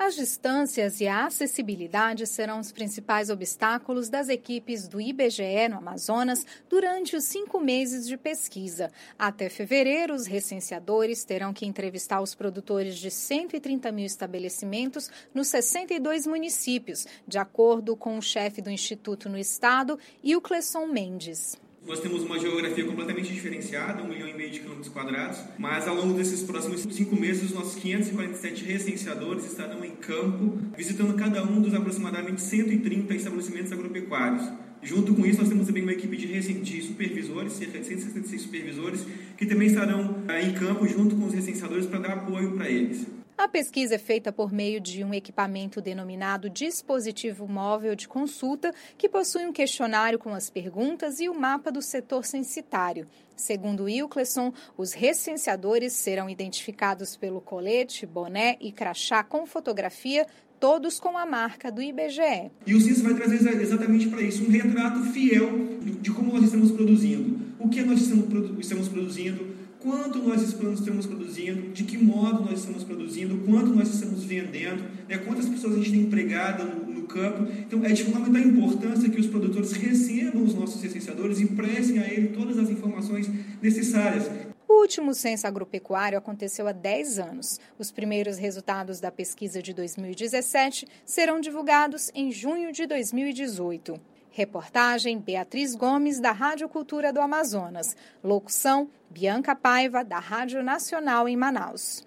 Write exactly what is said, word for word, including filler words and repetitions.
As distâncias e a acessibilidade serão os principais obstáculos das equipes do I B G E no Amazonas durante os cinco meses de pesquisa. Até fevereiro, os recenseadores terão que entrevistar os produtores de cento e trinta mil estabelecimentos nos sessenta e dois municípios, de acordo com o chefe do Instituto no estado, Ilcleson Mendes. Nós temos uma geografia completamente diferenciada, um milhão e meio de quilômetros quadrados, mas ao longo desses próximos cinco meses, os nossos quinhentos e quarenta e sete recenseadores estarão em campo, visitando cada um dos aproximadamente cento e trinta estabelecimentos agropecuários. Junto com isso, nós temos também uma equipe de, de supervisores, cerca de cento e sessenta e seis supervisores, que também estarão eh, em campo junto com os recenseadores para dar apoio para eles. A pesquisa é feita por meio de um equipamento denominado dispositivo móvel de consulta, que possui um questionário com as perguntas e o mapa do setor censitário. Segundo Ilcleson, os recenseadores serão identificados pelo colete, boné e crachá com fotografia, todos com a marca do I B G E. E o Censo vai trazer exatamente para isso um retrato fiel de como nós estamos produzindo, o que nós estamos produzindo, quanto nós estamos produzindo, de que modo nós estamos produzindo, quanto nós estamos vendendo, né, quantas pessoas a gente tem empregado no, no campo. Então, é de fundamental importância que os produtores recebam os nossos recenseadores e prestem a ele todas as informações necessárias. O último censo agropecuário aconteceu há dez anos. Os primeiros resultados da pesquisa de dois mil e dezessete serão divulgados em junho de dois mil e dezoito. Reportagem Beatriz Gomes, da Rádio Cultura do Amazonas. Locução Bianca Paiva, da Rádio Nacional em Manaus.